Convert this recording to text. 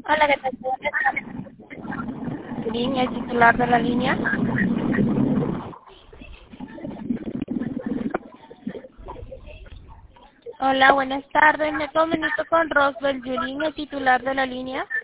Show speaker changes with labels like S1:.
S1: Hola, ¿qué tal? Línea, el titular de la línea. Hola, buenas tardes. Me comunico con Roswell Yulín, el titular de la línea.